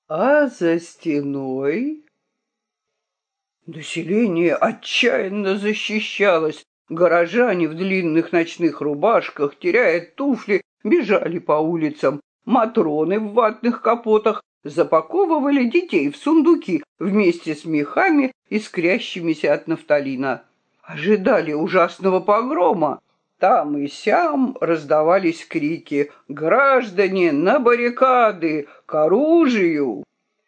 А за стеной население отчаянно защищалось. Горожане в длинных ночных рубашках, теряя туфли, бежали по улицам. Матроны в ватных капотах запаковывали детей в сундуки вместе с мехами, искрящимися от нафталина. Ожидали ужасного погрома. Там и сям раздавались крики: «Граждане, на баррикады! К оружию!»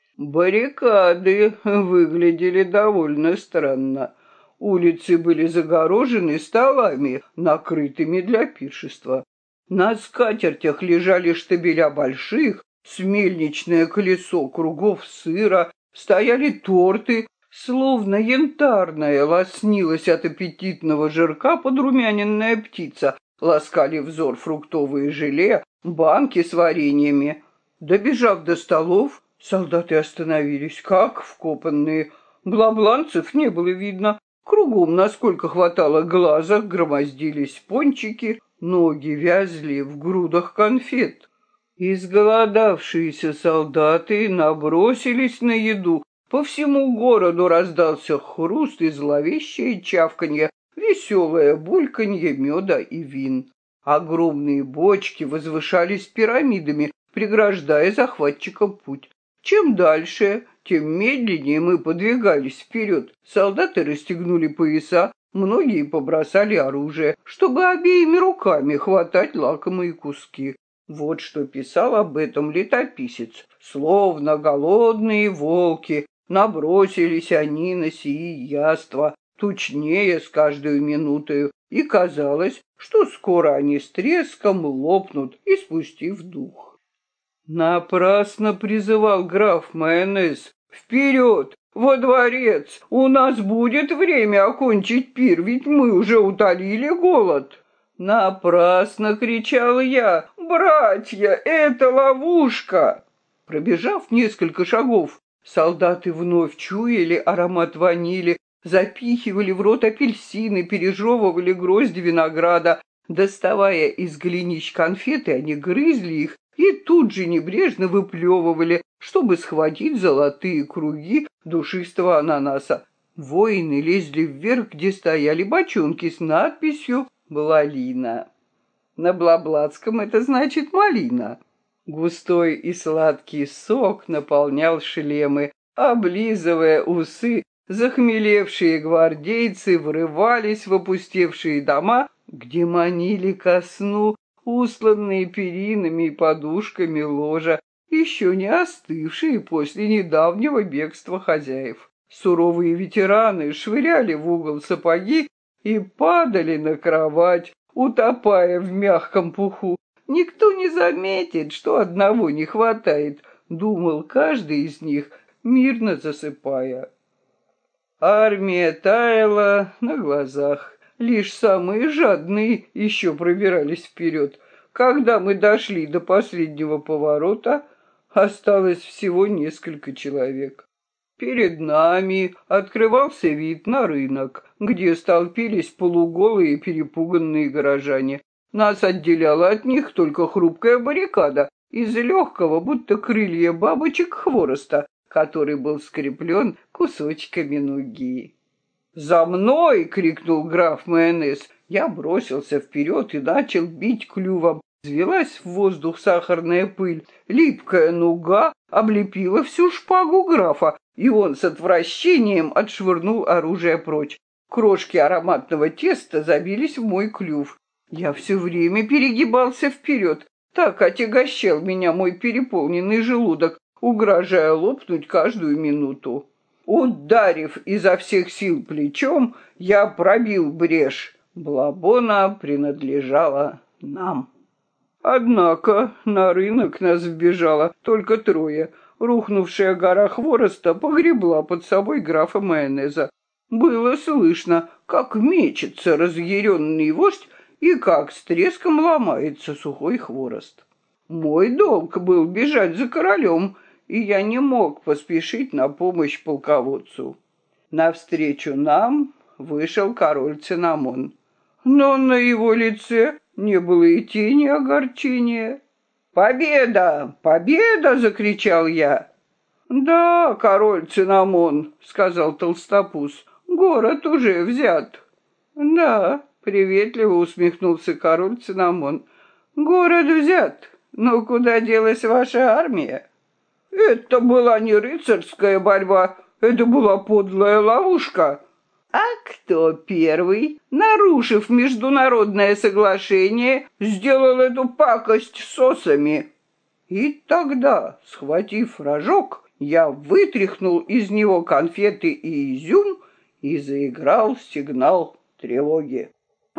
Баррикады выглядели довольно странно. Улицы были загорожены столами, накрытыми для пиршества. На скатертях лежали штабеля больших, с мельничное колесо кругов сыра, стояли торты, словно янтарная лоснилась от аппетитного жирка подрумяненная птица, ласкали взор фруктовые желе, банки с вареньями. Добежав до столов, солдаты остановились, как вкопанные. Блабланцев не было видно. Кругом, насколько хватало глаза, громоздились пончики, ноги вязли в грудах конфет. Изголодавшиеся солдаты набросились на еду. По всему городу раздался хруст и зловещее чавканье, веселое бульканье меда и вин. Огромные бочки возвышались пирамидами, преграждая захватчикам путь. Чем дальше, тем медленнее мы подвигались вперед. Солдаты расстегнули пояса, многие побросали оружие, чтобы обеими руками хватать лакомые куски. Вот что писал об этом летописец. Словно голодные волки, набросились они на сии яства, тучнее с каждой минутою, и казалось, что скоро они с треском лопнут, испустив дух. Напрасно призывал граф Майонез: «Вперед, во дворец! У нас будет время окончить пир, ведь мы уже утолили голод!» Напрасно кричал я: «Братья, это ловушка!» Пробежав несколько шагов, солдаты вновь чуяли аромат ванили, запихивали в рот апельсины, пережевывали грозди винограда. Доставая из голенищ конфеты, они грызли их и тут же небрежно выплевывали, чтобы схватить золотые круги душистого ананаса. Воины лезли вверх, где стояли бочонки с надписью «Блалина». На блаблатском это значит «малина». Густой и сладкий сок наполнял шлемы. Облизывая усы, захмелевшие гвардейцы врывались в опустевшие дома, где манили ко сну устланные перинами и подушками ложа, еще не остывшие после недавнего бегства хозяев. Суровые ветераны швыряли в угол сапоги и падали на кровать, утопая в мягком пуху. «Никто не заметит, что одного не хватает», — думал каждый из них, мирно засыпая. Армия таяла на глазах. Лишь самые жадные еще пробирались вперед. Когда мы дошли до последнего поворота, осталось всего несколько человек. Перед нами открывался вид на рынок, где столпились полуголые перепуганные горожане. Нас отделяла от них только хрупкая баррикада из легкого, будто крылья бабочек, хвороста, который был скреплен кусочками нуги. «За мной!» — крикнул граф Майонез. Я бросился вперед и начал бить клювом. Взвелась в воздух сахарная пыль. Липкая нуга облепила всю шпагу графа, и он с отвращением отшвырнул оружие прочь. Крошки ароматного теста забились в мой клюв. Я все время перегибался вперед. Так отягощал меня мой переполненный желудок, угрожая лопнуть каждую минуту. Ударив изо всех сил плечом, я пробил брешь. Блабона принадлежала нам. Однако на рынок нас вбежало только трое. Рухнувшая гора хвороста погребла под собой графа Майонеза. Было слышно, как мечется разъяренный вождь и как с треском ломается сухой хворост. Мой долг был бежать за королем, и я не мог поспешить на помощь полководцу. Навстречу нам вышел король Цинамон, но на его лице не было и тени огорчения. «Победа! Победа!» — закричал я. Да, король Цинамон, сказал Толстопуз, город уже взят. Да, приветливо усмехнулся король Цинамон. Город взят, но куда делась ваша армия? Это была не рыцарская борьба, это была подлая ловушка. А кто первый, нарушив международное соглашение, сделал эту пакость с осами? И тогда, схватив рожок, я вытряхнул из него конфеты и изюм и заиграл сигнал тревоги.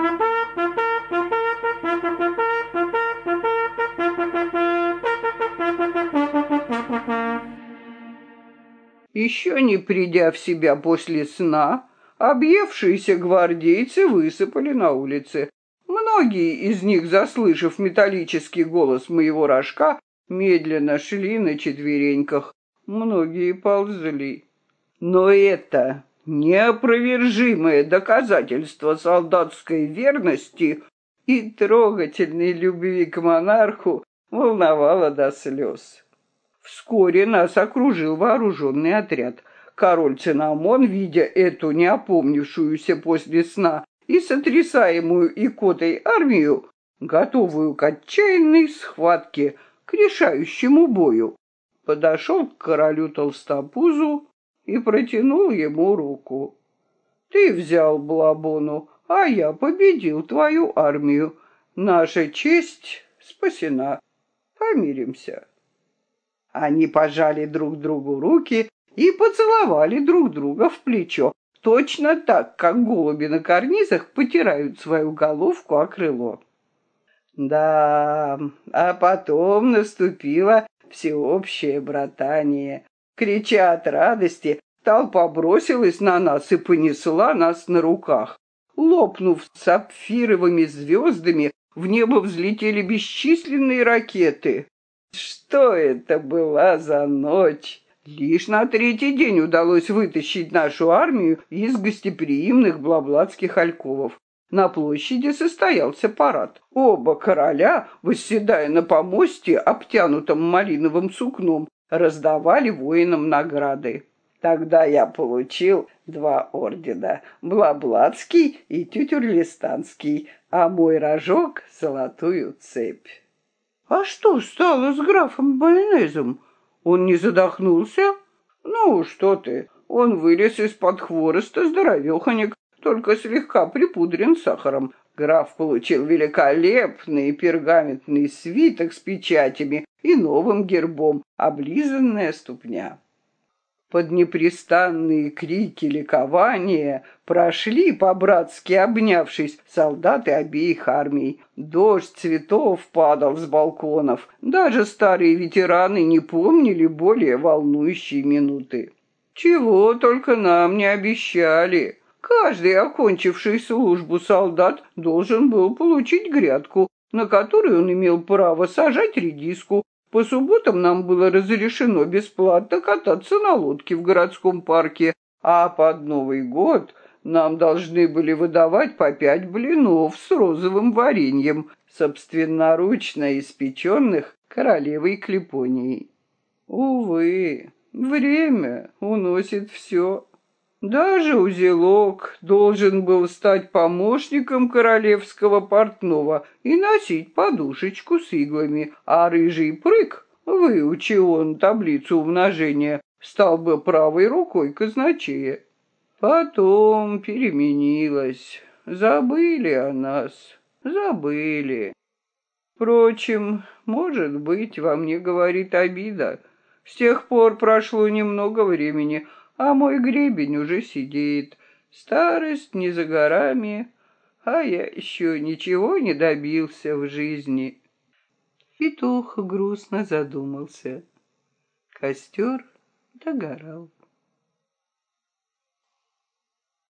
Еще не придя в себя после сна, объевшиеся гвардейцы высыпали на улице. Многие из них, заслышав металлический голос моего рожка, медленно шли на четвереньках. Многие ползли. Но это неопровержимое доказательство солдатской верности и трогательной любви к монарху волновало до слез. Вскоре нас окружил вооруженный отряд. Король Цинамон, видя эту неопомнившуюся после сна и сотрясаемую икотой армию, готовую к отчаянной схватке, к решающему бою, подошел к королю Толстопузу и протянул ему руку. «Ты взял Блабону, а я победил твою армию. Наша честь спасена. Помиримся». Они пожали друг другу руки и поцеловали друг друга в плечо, точно так, как голуби на карнизах потирают свою головку о крыло. Да, а потом наступило всеобщее братание. Крича от радости, толпа бросилась на нас и понесла нас на руках. Лопнув сапфировыми звездами, в небо взлетели бесчисленные ракеты. Что это была за ночь? Лишь на третий день удалось вытащить нашу армию из гостеприимных блаблатских альковов. На площади состоялся парад. Оба короля, восседая на помосте, обтянутом малиновым сукном, раздавали воинам награды. Тогда я получил 2 ордена — Блаблатский и Тютюрлистанский, а мой рожок — золотую цепь. А что стало с графом Майонезом? Он не задохнулся? Ну, что ты, он вылез из-под хвороста здоровеханик, только слегка припудрен сахаром. Граф получил великолепный пергаментный свиток с печатями и новым гербом, облизанная ступня. Под непрестанные крики ликования прошли, по-братски обнявшись, солдаты обеих армий. Дождь цветов падал с балконов. Даже старые ветераны не помнили более волнующие минуты. Чего только нам не обещали. Каждый, окончивший службу солдат, должен был получить грядку, на которой он имел право сажать редиску. По субботам нам было разрешено бесплатно кататься на лодке в городском парке, а под Новый год нам должны были выдавать по 5 блинов с розовым вареньем, собственноручно испеченных королевой Клепонией. Увы, время уносит все. Даже узелок должен был стать помощником королевского портного и носить подушечку с иглами, а рыжий прыг, выучи он таблицу умножения, стал бы правой рукой казначея. Потом переменилось. Забыли о нас, забыли. Впрочем, может быть, во мне говорит обида. С тех пор прошло немного времени, а мой гребень уже сидит. Старость не за горами, а я еще ничего не добился в жизни. Петух грустно задумался. Костер догорал.